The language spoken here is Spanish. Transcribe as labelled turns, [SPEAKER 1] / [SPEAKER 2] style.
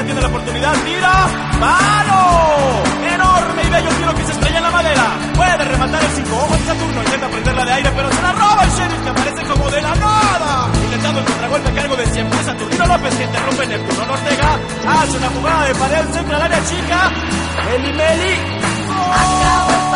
[SPEAKER 1] defensa tiene la oportunidad, tira, ¡palo! Enorme y bello tiro que se estrella en la madera. Puede rematar el 5, ojo en Saturno, intenta prenderla de aire, pero se la roba el Sheriff, que aparece como de la nada. Intentando el contragolpe a cargo de siempre Saturnino López, que interrumpe Neptuno Ortega. Hace una jugada de pared, centra al área chica. Meli. ¡Oh!